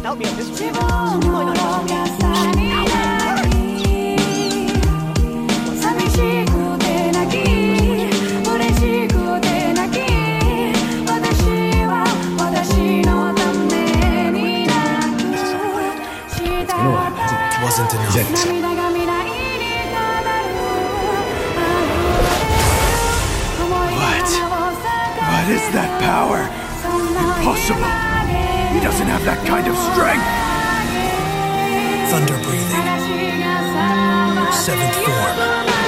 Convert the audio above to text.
Help me, this might not help me. ？What is that power? Impossible. He doesn't have that kind of strength. Thunder breathing. Seventh form.